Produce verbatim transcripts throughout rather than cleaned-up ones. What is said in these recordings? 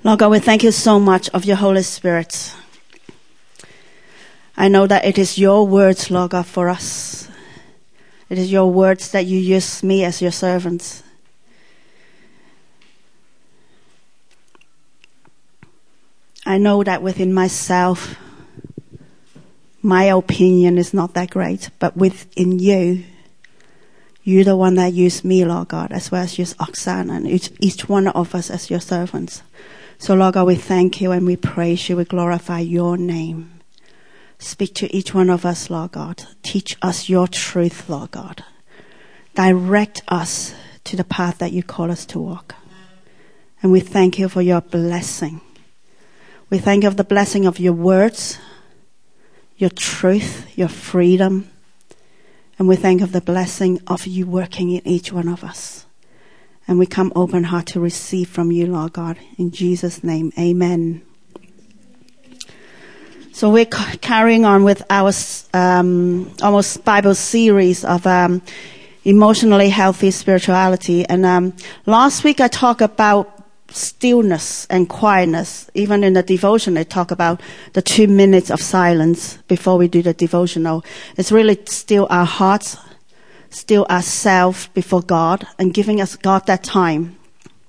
Lord God, we thank you so much of your Holy Spirit. I know that it is your words, Lord God, for us. It is your words that you use me as your servant. I know that within myself, my opinion is not that great, but within you, you're the one that used me, Lord God, as well as used Oksana and each, each one of us as your servants. So, Lord God, we thank you and we praise you. We glorify your name. Speak to each one of us, Lord God. Teach us your truth, Lord God. Direct us to the path that you call us to walk. And we thank you for your blessing. We thank you for the blessing of your words, your truth, your freedom. And we thank you for the blessing of you working in each one of us. And we come open heart to receive from you, Lord God. In Jesus' name, amen. So we're c- carrying on with our um, almost Bible series of um, emotionally healthy spirituality. And um, last week I talked about stillness and quietness. Even in the devotion, I talk about the two minutes of silence before we do the devotional. It's really still our hearts, still ourselves before God, and giving us God that time.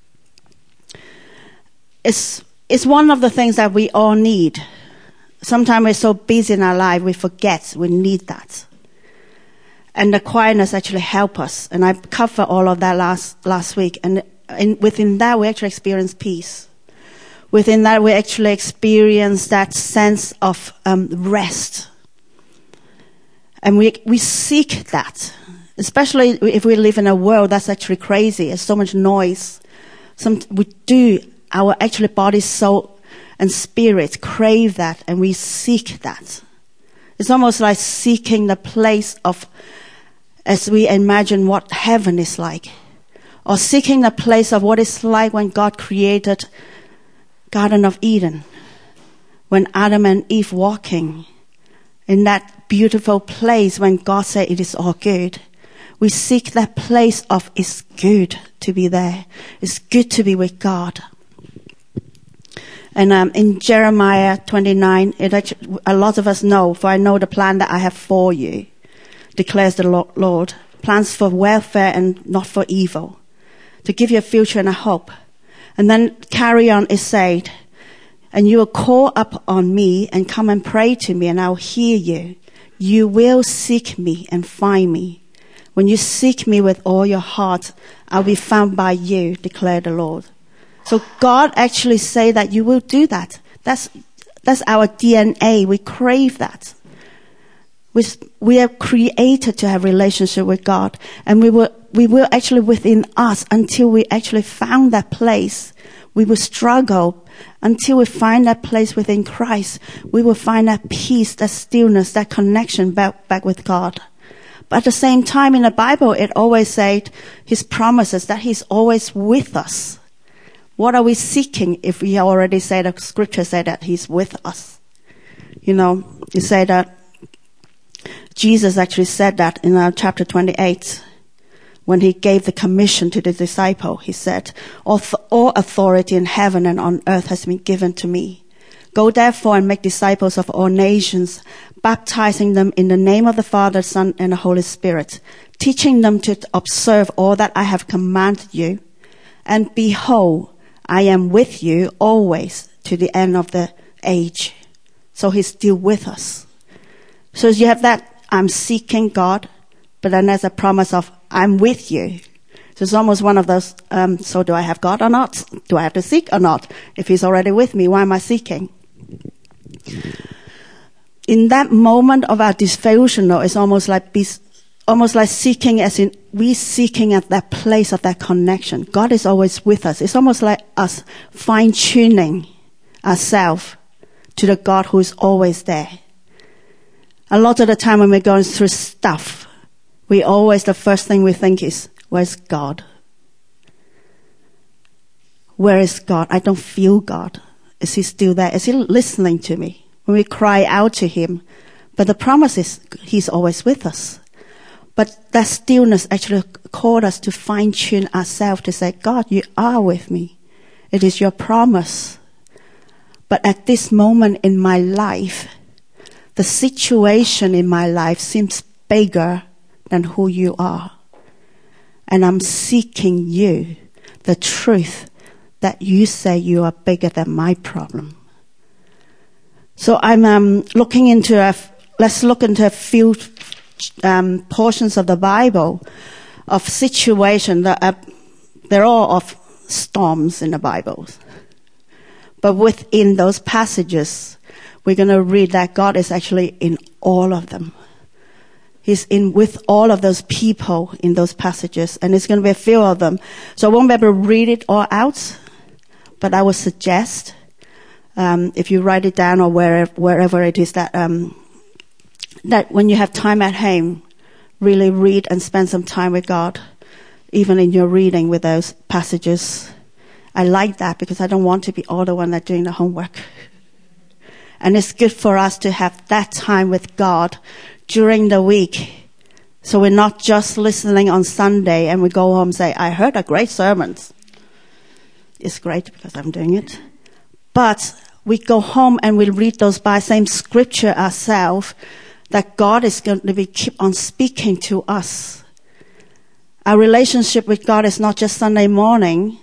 It's it's one of the things that we all need. Sometimes we're so busy in our life, we forget we need that. And the quietness actually help us. And I covered all of that last last week. And in, within that, we actually experience peace. Within that, we actually experience that sense of um, rest. And we we seek that. Especially if we live in a world that's actually crazy. There's so much noise. Some, we do, our actually body, soul, and spirit crave that, and we seek that. It's almost like seeking the place of, as we imagine what heaven is like. Or seeking the place of what it's like when God created Garden of Eden. When Adam and Eve walking in that beautiful place when God said it is all good. We seek that place of it's good to be there. It's good to be with God. And um, in Jeremiah twenty-nine, it actually, a lot of us know, for I know the plan that I have for you, declares the Lord. Plans for welfare and not for evil, to give you a future and a hope. And then carry on, it said, and you will call up on me and come and pray to me, and I'll hear you. You will seek me and find me. When you seek me with all your heart, I'll be found by you, declared the Lord. So God actually say that you will do that. That's that's our D N A. We crave that. We we are created to have relationship with God, and we will we will actually within us until we actually found that place. We will struggle until we find that place within Christ. We will find that peace, that stillness, that connection back back with God. But at the same time, in the Bible, it always said his promises that he's always with us. What are we seeking if we already say the scripture said that he's with us? You know, you say that Jesus actually said that in uh, chapter twenty-eight, when he gave the commission to the disciple. He said, all, all authority in heaven and on earth has been given to me. Go therefore and make disciples of all nations, baptizing them in the name of the Father, Son, and the Holy Spirit, teaching them to observe all that I have commanded you. And behold, I am with you always to the end of the age. So he's still with us. So you have that, I'm seeking God, but then there's a promise of, I'm with you. So it's almost one of those, um, so do I have God or not? Do I have to seek or not? If he's already with me, why am I seeking? In that moment of our devotional, it's almost like be, almost like seeking, as in we seeking at that place of that connection. God is always with us. It's almost like us fine-tuning ourselves to the God who is always there. A lot of the time when we're going through stuff, we always, the first thing we think is, where's God? Where is God? I don't feel God. Is he still there? Is he listening to me? When we cry out to him. But the promise is he's always with us. But that stillness actually called us to fine-tune ourselves to say, God, you are with me. It is your promise But at this moment in my life, the situation in my life seems bigger than who you are. And I'm seeking you, the truth that you say you are bigger than my problem. So I'm um, looking into a, let's look into a few um, portions of the Bible of situations that are, they're all of storms in the Bible. But within those passages, we're going to read that God is actually in all of them. He's in with all of those people in those passages, and it's going to be a few of them. So I won't be able to read it all out, but I would suggest, um, if you write it down or wherever, wherever it is, that um, that when you have time at home, really read and spend some time with God, even in your reading with those passages. I like that because I don't want to be all the one that's doing the homework. And it's good for us to have that time with God during the week. So we're not just listening on Sunday and we go home and say, I heard a great sermon. It's great because I'm doing it. But we go home and we read those by same scripture ourselves, that God is going to be keep on speaking to us. Our relationship with God is not just Sunday morning,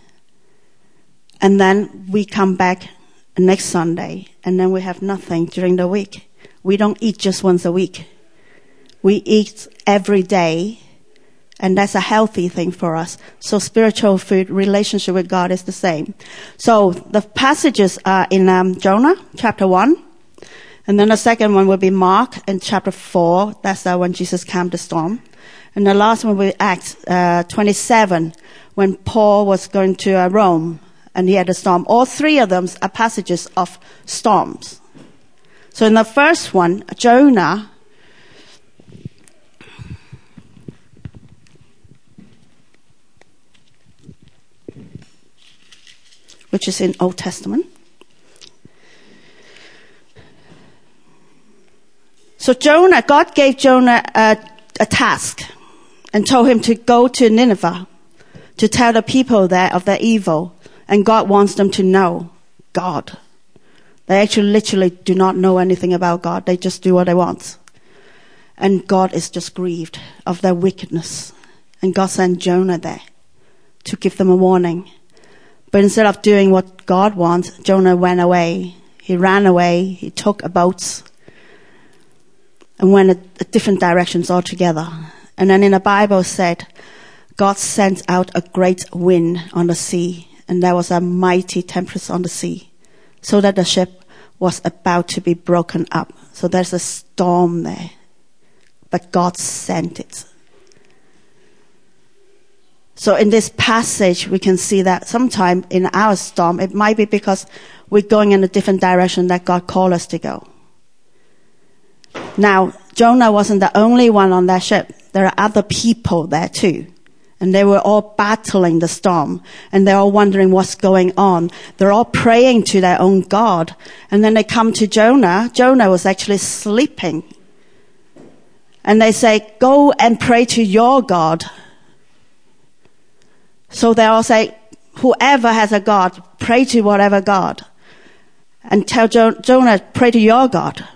and then we come back next Sunday, and then we have nothing during the week. We don't eat just once a week. We eat every day, and that's a healthy thing for us. So spiritual food, relationship with God is the same. So the passages are in um, Jonah, chapter one. And then the second one will be Mark in chapter four. That's uh, when Jesus calmed the storm. And the last one will be Acts uh, twenty-seven, when Paul was going to uh, Rome. And he had a storm. All three of them are passages of storms. So in the first one, Jonah, which is in Old Testament. So Jonah, God gave Jonah a, a task and told him to go to Nineveh to tell the people there of their evil. And God wants them to know God. They actually literally do not know anything about God. They just do what they want. And God is just grieved of their wickedness. And God sent Jonah there to give them a warning. But instead of doing what God wants, Jonah went away. He ran away. He took a boat and went a, a different directions altogether. And then in the Bible said, God sent out a great wind on the sea. And there was a mighty tempest on the sea, so that the ship was about to be broken up. So there's a storm there. But God sent it. So in this passage, we can see that sometime in our storm, it might be because we're going in a different direction that God called us to go. Now, Jonah wasn't the only one on that ship. There are other people there too. And they were all battling the storm. And they're all wondering what's going on. They're all praying to their own God. And then they come to Jonah. Jonah was actually sleeping. And they say, go and pray to your God. So they all say, whoever has a God, pray to whatever God. And tell jo- Jonah, pray to your God.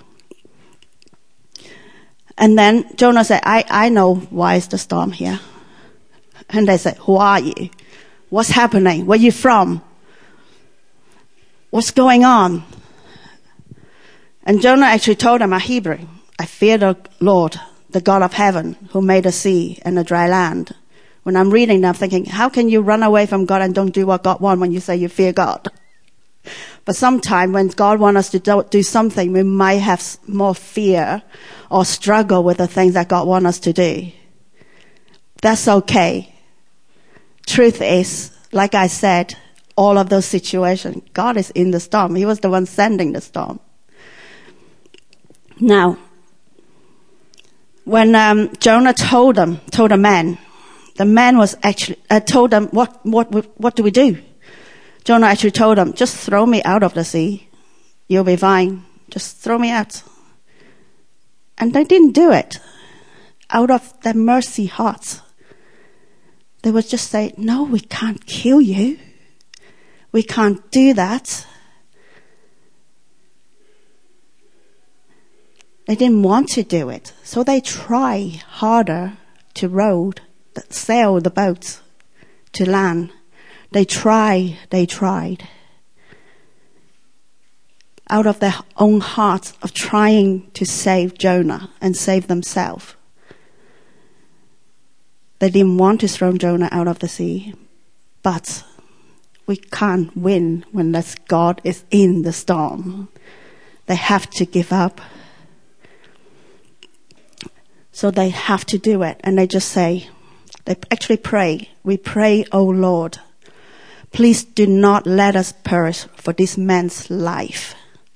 And then Jonah said, I, I know why is the storm here. And they said, who are you? What's happening? Where are you from? What's going on? And Jonah actually told them a Hebrew, I fear the Lord, the God of heaven, who made the sea and the dry land. When I'm reading that, I'm thinking, how can you run away from God and don't do what God wants when you say you fear God? But sometimes when God wants us to do, do something, we might have more fear or struggle with the things that God wants us to do. That's okay. Truth is, like I said, all of those situations, God is in the storm. He was the one sending the storm. Now, when um, Jonah told them, told the man, the man was actually uh, told them, what, what, what do we do? Jonah actually told them, just throw me out of the sea. You'll be fine. Just throw me out. And they didn't do it. Out of their mercy hearts. They would just say, no, we can't kill you. We can't do that. They didn't want to do it. So they try harder to row, sail the boats to land. They try, they tried. Out of their own hearts of trying to save Jonah and save themselves. They didn't want to throw Jonah out of the sea. But we can't win when this God is in the storm. They have to give up. So they have to do it. And they just say, they actually pray. We pray, O Lord, please do not let us perish for this man's life.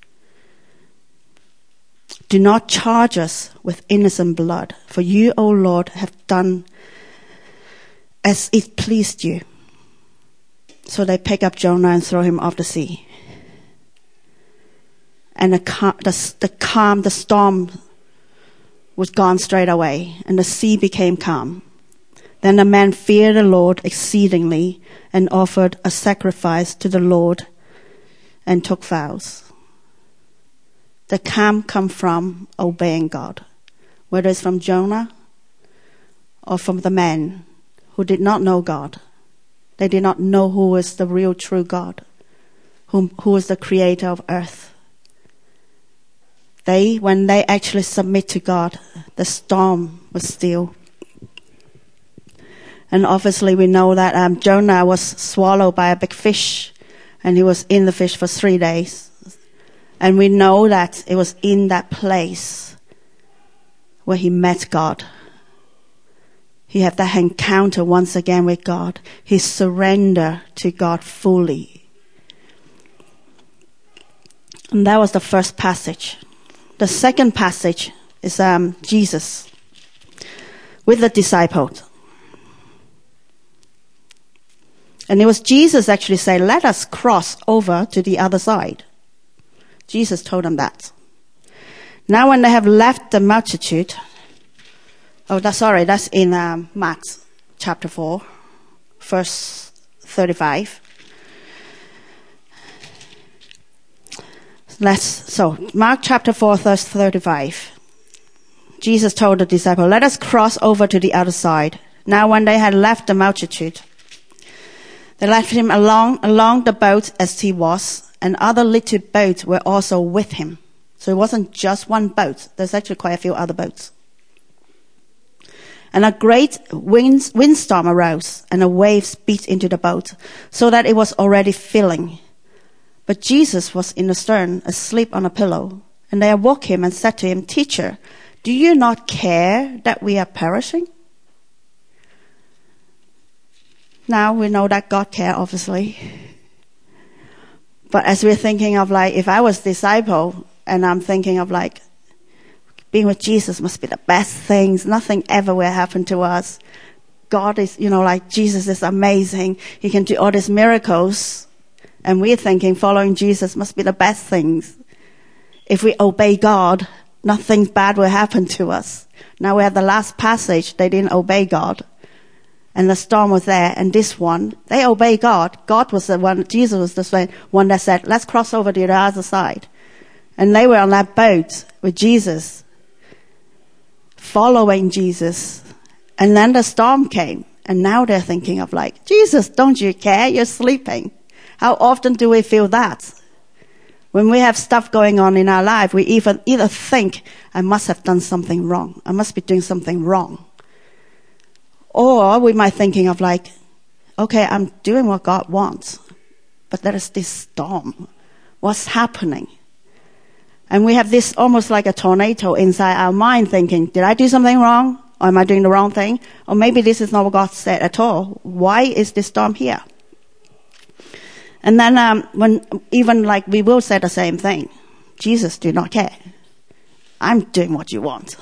Do not charge us with innocent blood, for you, O Lord, have done as it pleased you. So they pick up Jonah and throw him off the sea. And the, cal- the, the calm, the storm was gone straight away, and the sea became calm. Then the man feared the Lord exceedingly and offered a sacrifice to the Lord and took vows. The calm comes from obeying God, whether it's from Jonah or from the man who did not know God. They did not know who was the real true God, who, who was the creator of earth. They, when they actually submit to God, the storm was still. And obviously we know that um, Jonah was swallowed by a big fish, and he was in the fish for three days. And we know that it was in that place where he met God. He had that encounter once again with God. He surrendered to God fully. And that was the first passage. The second passage is um, Jesus with the disciples. And it was Jesus actually said, let us cross over to the other side. Jesus told them that. Now when they have left the multitude, oh, that's sorry, that's in um, Mark chapter four, verse thirty-five. Let's, so, Mark chapter four, verse thirty-five. Jesus told the disciple, let us cross over to the other side. Now when they had left the multitude, they left him along, along the boat as he was, and other little boats were also with him. So it wasn't just one boat. There's actually quite a few other boats. And a great wind, windstorm arose, and the waves beat into the boat, so that it was already filling. But Jesus was in the stern, asleep on a pillow. And they awoke him and said to him, Teacher, do you not care that we are perishing? Now we know that God cares, obviously. But as we're thinking of like, if I was a disciple, and I'm thinking of like, being with Jesus must be the best things. Nothing ever will happen to us. God is, you know, like Jesus is amazing. He can do all these miracles. And we're thinking following Jesus must be the best things. If we obey God, nothing bad will happen to us. Now we have the last passage. They didn't obey God. And the storm was there. And this one, they obey God. God was the one, Jesus was the one that said, let's cross over to the other side. And they were on that boat with Jesus, following Jesus. And then the storm came. And now they're thinking of like, Jesus, don't you care? You're sleeping. How often do we feel that? When we have stuff going on in our life, we even either think, I must have done something wrong. I must be doing something wrong. Or we might thinking of like, okay, I'm doing what God wants. But there is this storm. What's happening? And we have this almost like a tornado inside our mind thinking, did I do something wrong? Or am I doing the wrong thing? Or maybe this is not what God said at all. Why is this storm here? And then um, when even like we will say the same thing. Jesus do not care. I'm doing what you want.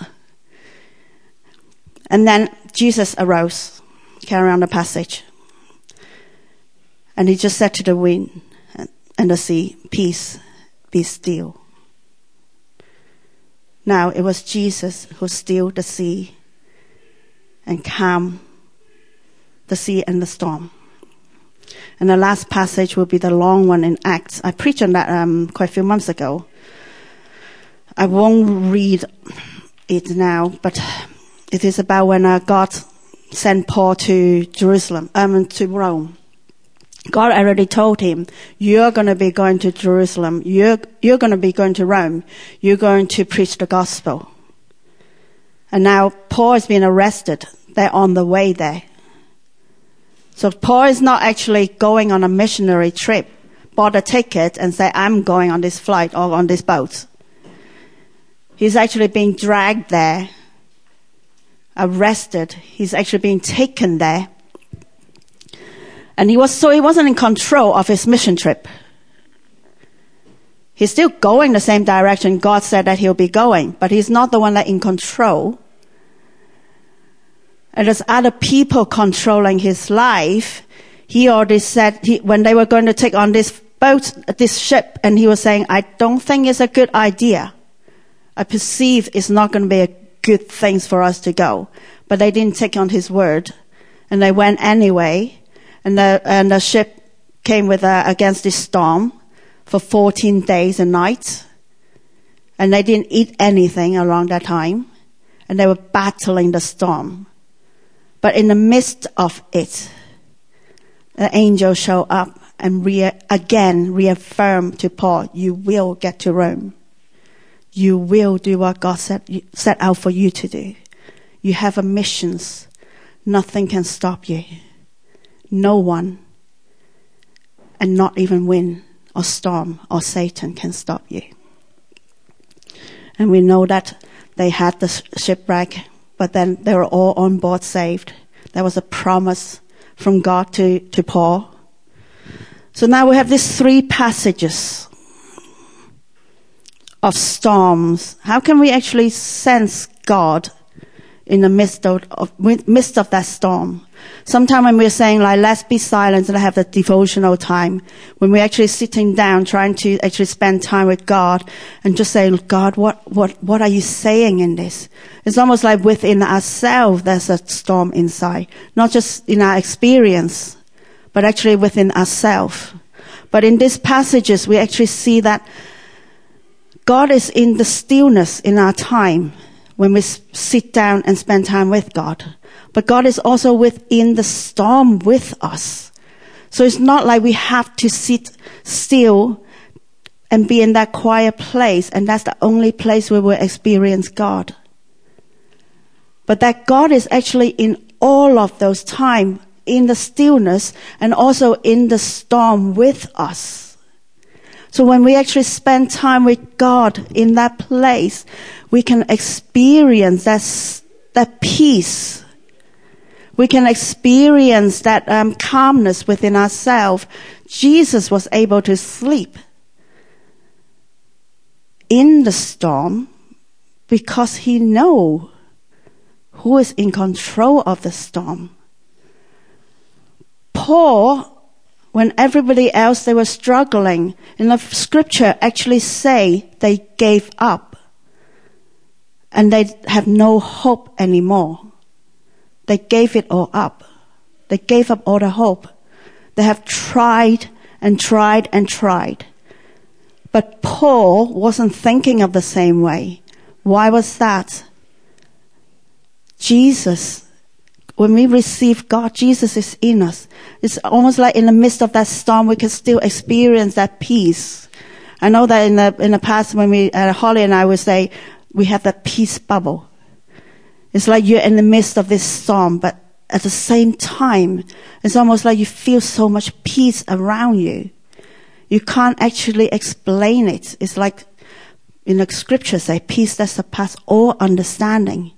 And then Jesus arose, carry on the passage. And he just said to the wind and the sea, peace, be still. Now it was Jesus who stilled the sea and calmed the sea and the storm. And the last passage will be the long one in Acts. I preached on that um, quite a few months ago. I won't read it now, but it is about when uh, God sent Paul to Jerusalem, um, to Rome. God already told him, you're going to be going to Jerusalem. You're, you're going to be going to Rome. You're going to preach the gospel. And now Paul has been arrested. They're on the way there. So Paul is not actually going on a missionary trip, bought a ticket and say, I'm going on this flight or on this boat. He's actually being dragged there, arrested. He's actually being taken there. And he was, so he wasn't in control of his mission trip. He's still going the same direction God said that he'll be going, but he's not the one that in control. And there's other people controlling his life. He already said, he, when they were going to take on this boat, this ship, and he was saying, I don't think it's a good idea. I perceive it's not going to be a good thing for us to go. But they didn't take on his word. And they went anyway. And the, and the ship came with a, against this storm for fourteen days and nights. And they didn't eat anything around that time. And they were battling the storm. But in the midst of it, the angel showed up and re- again reaffirmed to Paul, you will get to Rome. You will do what God set, set out for you to do. You have a mission. Nothing can stop you. No one, and not even wind or storm or Satan can stop you. And we know that they had the shipwreck, but then they were all on board saved. There was a promise from God to, to Paul. So now we have these three passages of storms. How can we actually sense God in the midst of, of midst of that storm? Sometimes when we're saying, like, let's be silent and have the devotional time, when we're actually sitting down trying to actually spend time with God and just say, God, what, what, what are you saying in this? It's almost like within ourselves there's a storm inside. Not just in our experience, but actually within ourselves. But in these passages, we actually see that God is in the stillness in our time when we sit down and spend time with God. But God is also within the storm with us. So it's not like we have to sit still and be in that quiet place, and that's the only place where we'll experience God. But that God is actually in all of those times, in the stillness and also in the storm with us. So when we actually spend time with God in that place, we can experience that, that peace. We can experience that um, calmness within ourselves. Jesus was able to sleep in the storm because he knew who is in control of the storm. Paul, when everybody else, they were struggling, in the scripture actually say they gave up and they have no hope anymore. They gave it all up. They gave up all the hope. They have tried and tried and tried. But Paul wasn't thinking of the same way. Why was that? Jesus, when we receive God, Jesus is in us. It's almost like in the midst of that storm, we can still experience that peace. I know that in the in the past, when we, uh, Holly and I would say, we have that peace bubble. It's like you're in the midst of this storm, but at the same time, it's almost like you feel so much peace around you. You can't actually explain it. It's like in the scripture say, peace that surpasses all understanding.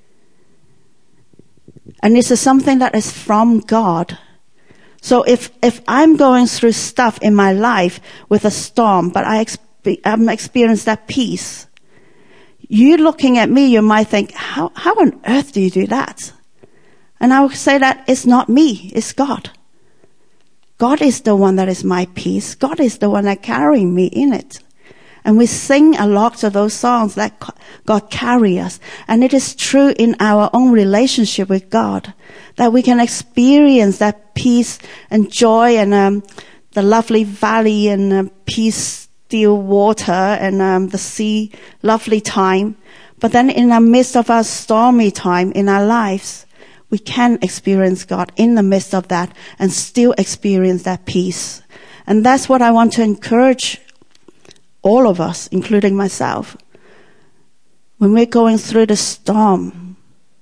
And this is something that is from God. So if, if I'm going through stuff in my life with a storm, but I exp- I'm experiencing that peace, you looking at me, you might think, how, how on earth do you do that? And I would say that it's not me, it's God. God is the one that is my peace. God is the one that carrying me in it. And we sing a lot of those songs that God carry us. And it is true in our own relationship with God that we can experience that peace and joy and um, the lovely valley and uh, peace still water and um, the sea, lovely time. But then in the midst of our stormy time in our lives, we can experience God in the midst of that and still experience that peace. And that's what I want to encourage all of us, including myself. When we're going through the storm,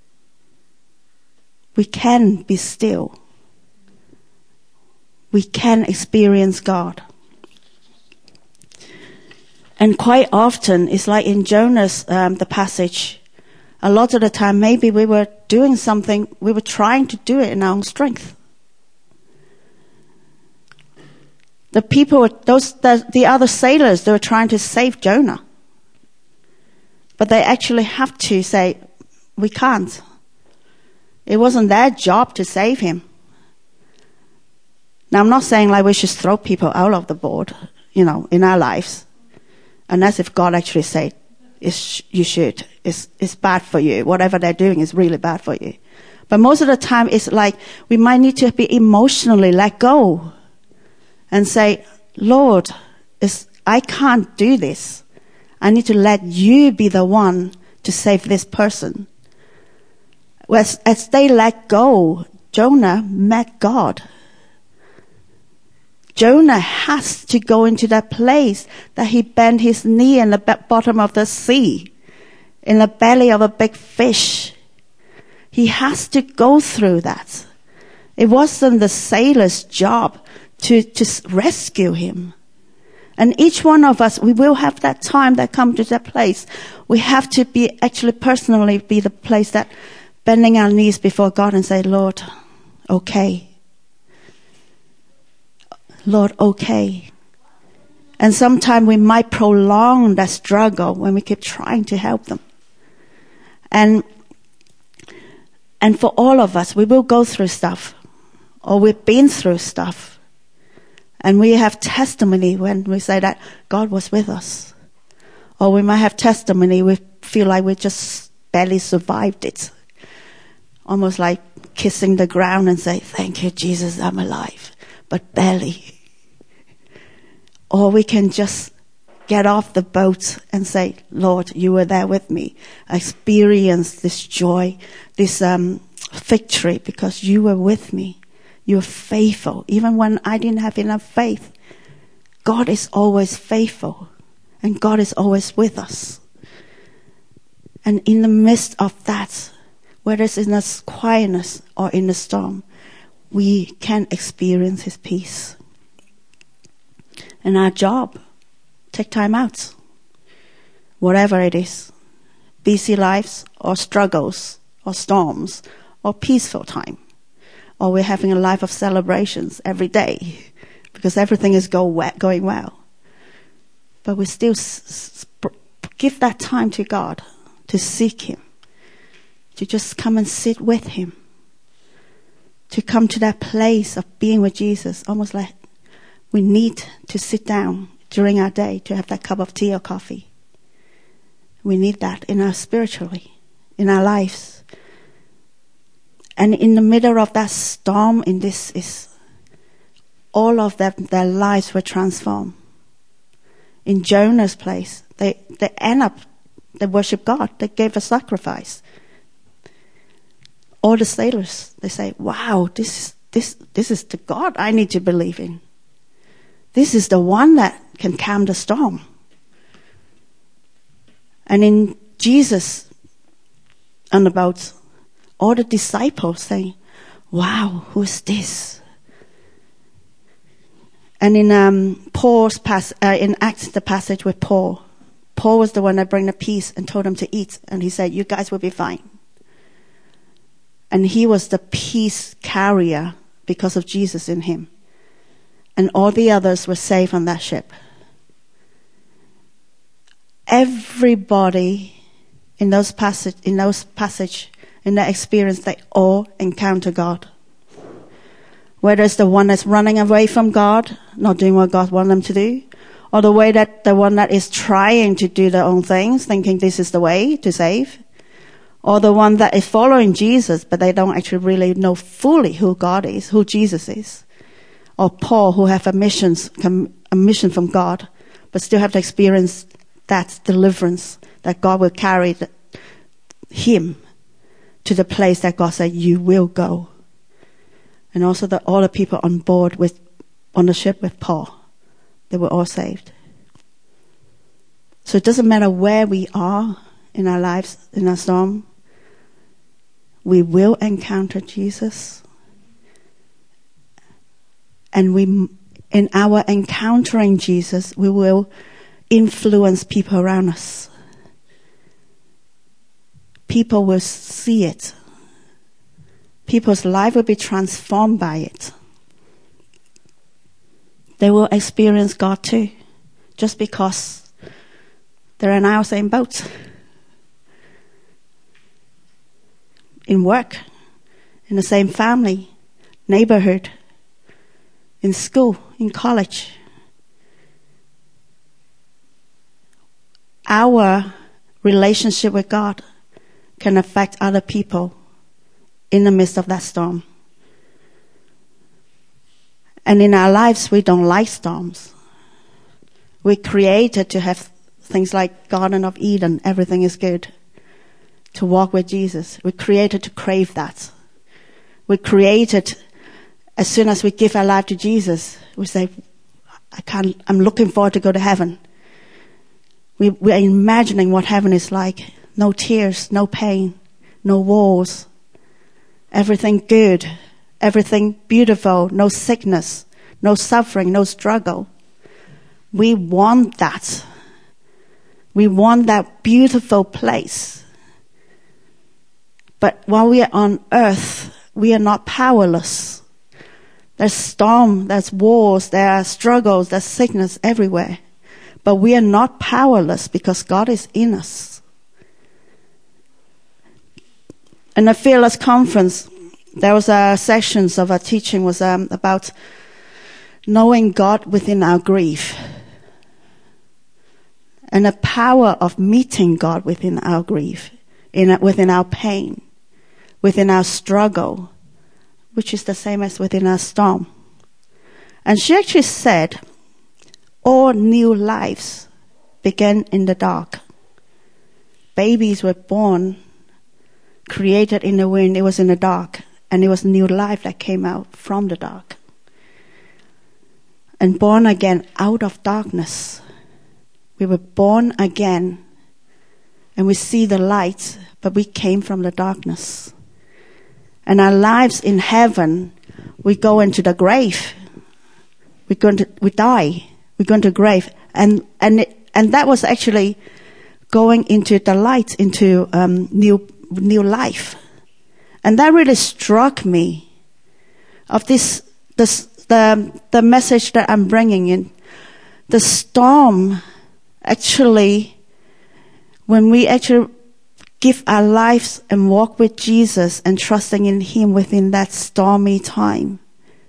we can be still. We can experience God. And quite often, it's like in Jonah's, um, the passage, a lot of the time, maybe we were doing something, we were trying to do it in our own strength. The people, those, the, the other sailors, they were trying to save Jonah. But they actually have to say, we can't. It wasn't their job to save him. Now, I'm not saying like we should throw people out of the boat, you know, in our lives. Unless if God actually said, it's, you should. It's, it's bad for you. Whatever they're doing is really bad for you. But most of the time, it's like we might need to be emotionally let go and say, Lord, it's, I can't do this. I need to let you be the one to save this person. As, as they let go, Jonah met God. Jonah has to go into that place that he bent his knee in the bottom of the sea, in the belly of a big fish. He has to go through that. It wasn't the sailor's job to, to rescue him. And each one of us, we will have that time that come to that place. We have to be actually personally be the place that bending our knees before God and say, Lord, okay. Lord, okay. And sometimes we might prolong that struggle when we keep trying to help them. And and for all of us, we will go through stuff, or we've been through stuff. And we have testimony when we say that God was with us. Or we might have testimony, we feel like we just barely survived it. Almost like kissing the ground and say, thank you, Jesus, I'm alive. But barely. Or we can just get off the boat and say, Lord, you were there with me. I experienced this joy, this um, victory because you were with me. You were faithful. Even when I didn't have enough faith, God is always faithful. And God is always with us. And in the midst of that, whether it's in the quietness or in the storm, we can experience his peace. And our job, take time out. Whatever it is. Busy lives or struggles or storms or peaceful time. Or we're having a life of celebrations every day because everything is go we- going well. But we still s- s- give that time to God to seek him. To just come and sit with him. To come to that place of being with Jesus, almost like we need to sit down during our day to have that cup of tea or coffee. We need that in our spiritually, in our lives. And in the middle of that storm, in this is all of them, their lives were transformed. In Jonah's place, they they end up, they worship God. They gave a sacrifice. All the sailors, they say, wow, this, this, this is the God I need to believe in. This is the one that can calm the storm. And in Jesus on the boat, all the disciples saying, wow, who is this? And in um, Paul's pass, uh, in Acts, the passage with Paul, Paul was the one that brought the peace and told them to eat. And he said, you guys will be fine. And he was the peace carrier because of Jesus in him. And all the others were safe on that ship. Everybody in those passage, in those passage, in that experience, they all encounter God. Whether it's the one that's running away from God, not doing what God wants them to do, or the way that the one that is trying to do their own things, thinking this is the way to save, or the one that is following Jesus, but they don't actually really know fully who God is, who Jesus is. Or Paul, who have a mission, a mission from God, but still have to experience that deliverance, that God will carry the, him to the place that God said, you will go. And also that all the people on board with, on the ship with Paul, they were all saved. So it doesn't matter where we are in our lives, in our storm, we will encounter Jesus. And we, in our encountering Jesus, we will influence people around us. People will see it. People's life will be transformed by it. They will experience God too, just because they're in our same boat. In work, in the same family, neighborhood, in school, in college. Our relationship with God can affect other people in the midst of that storm. And in our lives, we don't like storms. We're created to have things like Garden of Eden, everything is good. To walk with Jesus. We're created to crave that. We're created, as soon as we give our life to Jesus, we say, I can't, I'm looking forward to go to heaven. We, we're imagining what heaven is like. No tears, no pain, no wars. Everything good, everything beautiful, no sickness, no suffering, no struggle. We want that. We want that beautiful place. But while we are on earth, we are not powerless. There's storm, there's wars, there are struggles, there's sickness everywhere. But we are not powerless because God is in us. In the Fearless Conference, there was a sections of a teaching was um, about knowing God within our grief. And the power of meeting God within our grief, in within our pain, within our struggle, which is the same as within our storm. And she actually said, all new lives begin in the dark. Babies were born, created in the womb, it was in the dark. And it was new life that came out from the dark. And born again out of darkness. We were born again. And we see the light, but we came from the darkness. And our lives in heaven, we go into the grave. We're going to, we die. We go into the grave. And, and, it, and that was actually going into the light, into, um, new, new life. And that really struck me of this, this, the, the message that I'm bringing in. The storm actually, when we actually give our lives and walk with Jesus and trusting in Him within that stormy time,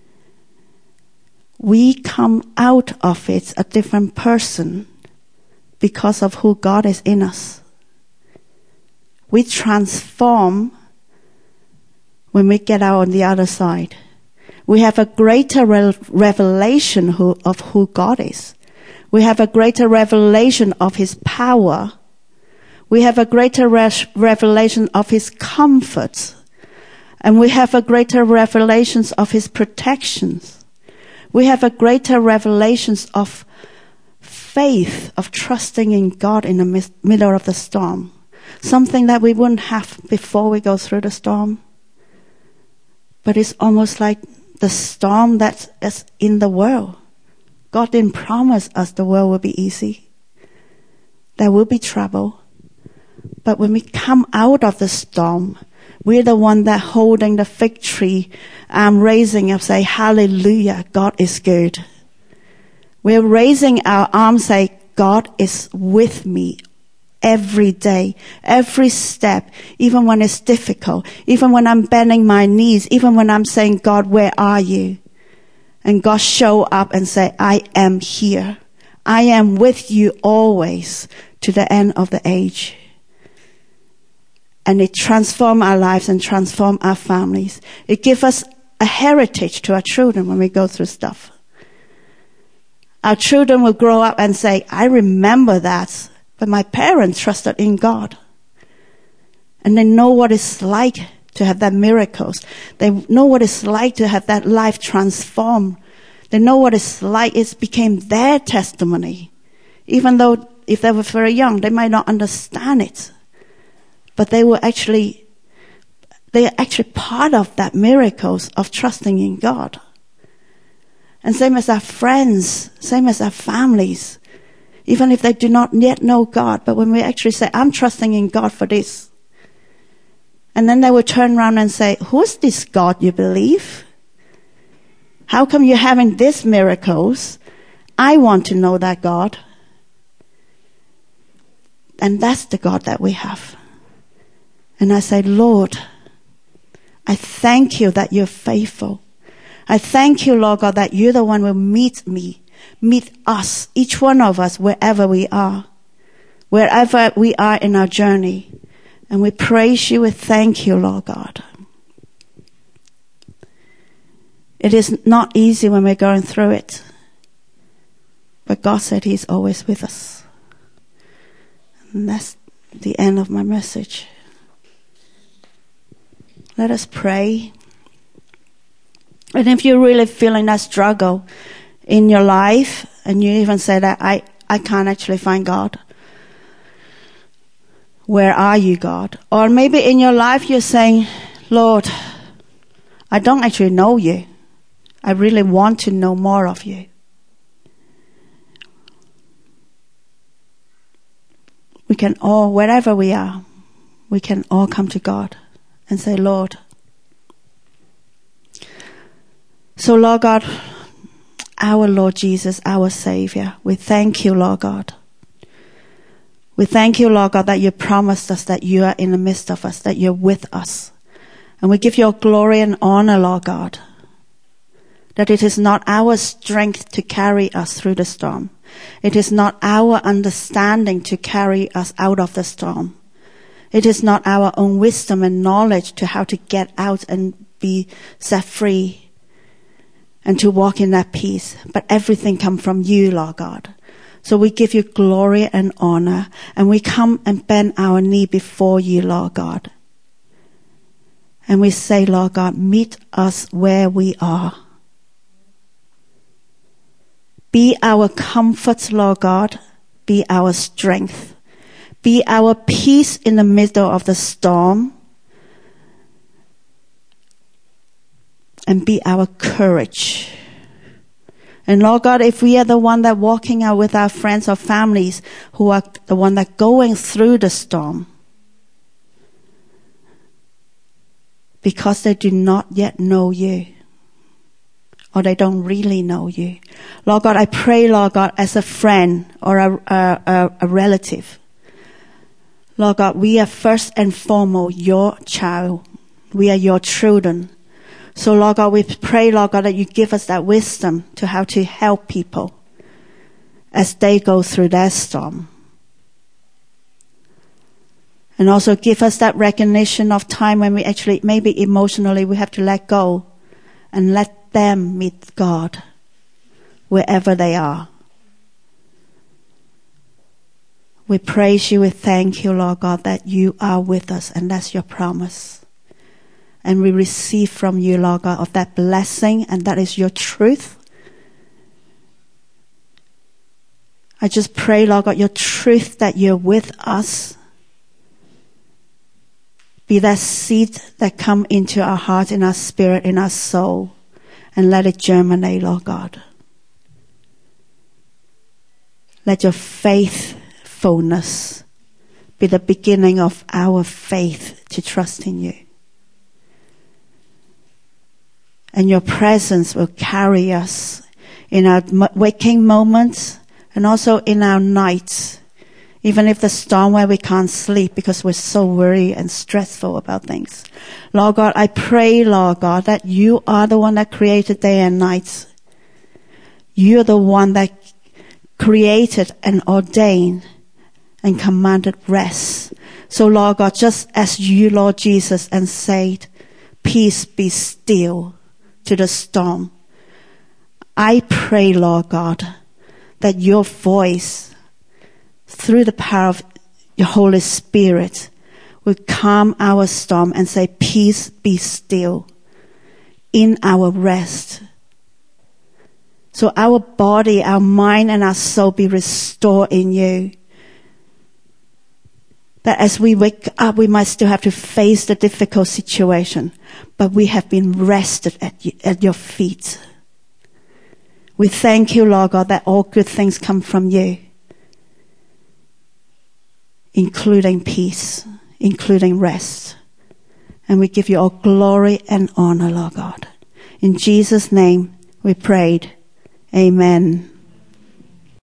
we come out of it a different person because of who God is in us. We transform when we get out on the other side. We have a greater re- revelation who, of who God is. We have a greater revelation of His power. We have a greater re- revelation of His comfort. And we have a greater revelation of His protections. We have a greater revelation of faith, of trusting in God in the mis- middle of the storm. Something that we wouldn't have before we go through the storm. But it's almost like the storm that is in the world. God didn't promise us the world will be easy. There will be trouble. But when we come out of the storm, we're the one that holding the fig tree, um, raising up, say, hallelujah, God is good. We're raising our arms, say, God is with me every day, every step, even when it's difficult, even when I'm bending my knees, even when I'm saying, God, where are you? And God show up and say, I am here. I am with you always to the end of the age. And it transforms our lives and transforms our families. It gives us a heritage to our children when we go through stuff. Our children will grow up and say, I remember that, but my parents trusted in God. And they know what it's like to have that miracles. They know what it's like to have that life transformed. They know what it's like. It became their testimony. Even though if they were very young, they might not understand it. But they were actually, they are actually part of that miracles of trusting in God. And same as our friends, same as our families, even if they do not yet know God, but when we actually say, I'm trusting in God for this. And then they will turn around and say, who's this God you believe? How come you're having these miracles? I want to know that God. And that's the God that we have. And I say, Lord, I thank you that you're faithful. I thank you, Lord God, that you're the one who will meet me, meet us, each one of us, wherever we are, wherever we are in our journey. And we praise you, we thank you, Lord God. It is not easy when we're going through it. But God said he's always with us. And that's the end of my message. Let us pray. And if you're really feeling that struggle in your life, and you even say that I, I can't actually find God. Where are you, God? Or maybe in your life you're saying, Lord, I don't actually know you. I really want to know more of you. We can all, wherever we are, we can all come to God and say, Lord. So, Lord God, our Lord Jesus, our Savior, we thank you, Lord God. We thank you, Lord God, that you promised us that you are in the midst of us, that you're with us. And we give you glory and honor, Lord God, that it is not our strength to carry us through the storm. It is not our understanding to carry us out of the storm. It is not our own wisdom and knowledge to how to get out and be set free and to walk in that peace. But everything comes from you, Lord God. So we give you glory and honor, and we come and bend our knee before you, Lord God. And we say, Lord God, meet us where we are. Be our comfort, Lord God. Be our strength. Be our peace in the middle of the storm. And be our courage. And Lord God, if we are the one that walking out with our friends or families who are the one that going through the storm, because they do not yet know you, or they don't really know you. Lord God, I pray, Lord God, as a friend or a, a, a relative, Lord God, we are first and foremost your child. We are your children. So, Lord God, we pray, Lord God, that you give us that wisdom to how to help people as they go through their storm. And also give us that recognition of time when we actually, maybe emotionally, we have to let go and let them meet God wherever they are. We praise you, we thank you, Lord God, that you are with us, and that's your promise. And we receive from you, Lord God, of that blessing, and that is your truth. I just pray, Lord God, your truth that you're with us. Be that seed that come into our heart, in our spirit, in our soul, and let it germinate, Lord God. Let your faithfulness be the beginning of our faith to trust in you. And your presence will carry us in our waking moments and also in our nights. Even if the storm where we can't sleep because we're so worried and stressful about things. Lord God, I pray, Lord God, that you are the one that created day and night. You're the one that created and ordained and commanded rest. So, Lord God, just as you, Lord Jesus, and said, peace be still to the storm. I pray, Lord God, that your voice, through the power of your Holy Spirit, will calm our storm and say, peace, be still in our rest. So our body, our mind, and our soul be restored in you. That as we wake up, we might still have to face the difficult situation, but we have been rested at, you, at your feet. We thank you, Lord God, that all good things come from you, including peace, including rest. And we give you all glory and honor, Lord God. In Jesus' name we prayed. Amen.